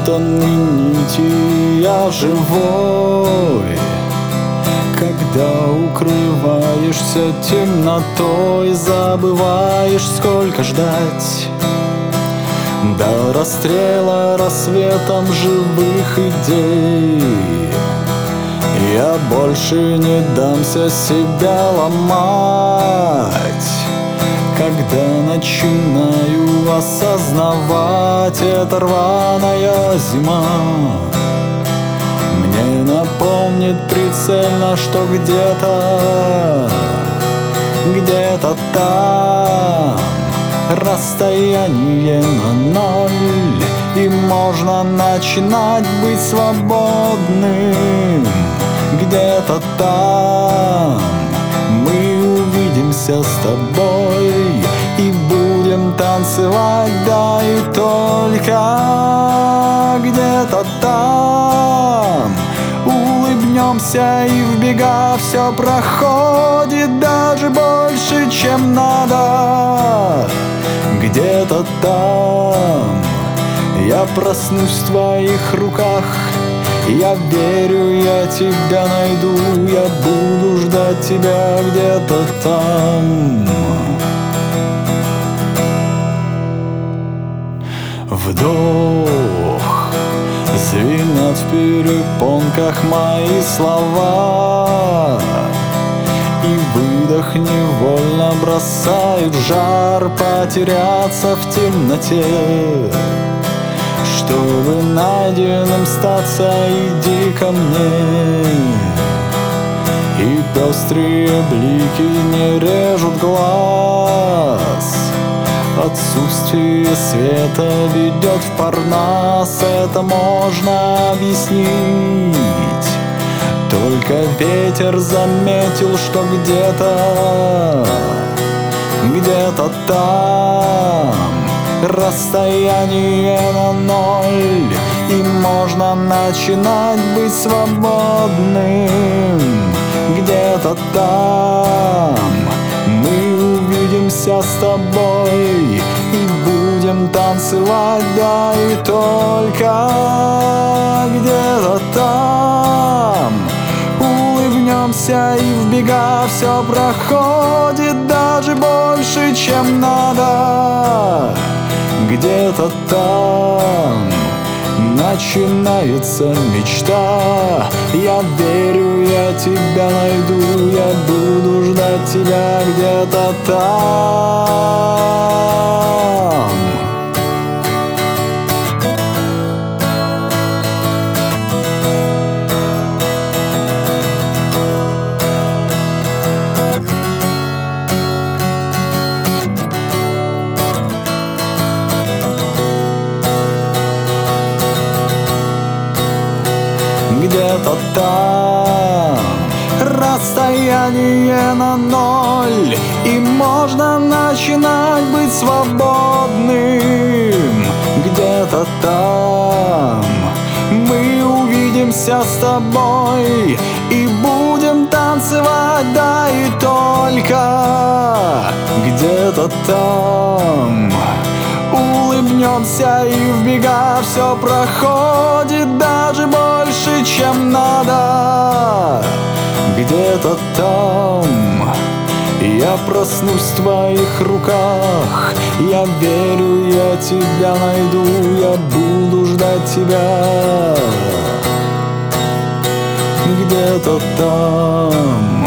опутаны нити, я живой. Когда укрываешься темнотой, забываешь, сколько ждать до расстрела рассветом живых идей. Я больше не дамся себя ломать, когда начинаю осознавать, это рваная зима мне напомнит прицельно, что где-то там расстояние на ноль, и можно начинать быть свободным. Где-то там мы увидимся с тобой и будем танцевать, да и только. Где-то там улыбнемся, и в бега все проходит даже больше, чем надо. Где-то там я проснусь в твоих руках, я верю, я тебя найду, я буду ждать тебя где-то там. Вдох, звенят в перепонках мои слова, и выдох невольно бросает в жар, потеряться в темноте. Чтобы найденным статься, иди ко мне. И пестрые блики не режут глаз, отсутствие света ведет в парнас. Это можно объяснить, только ветер заметил, что где-то там расстояние на ноль, и можно начинать быть свободным. Где-то там мы увидимся с тобой и будем танцевать, да и только. Где-то там улыбнемся, и в бега все проходит даже больше, чем надо. Где-то там начинается мечта. Я верю, я тебя найду, я буду ждать тебя где-то там. Где-то там расстояние на ноль, и можно начинать быть свободным. Где-то там мы увидимся с тобой и будем танцевать, да и только. Где-то там улыбнемся, и в бега все проходит даже больше, чем надо. Где-то там я проснусь в твоих руках, я верю, я тебя найду, я буду ждать тебя где-то там.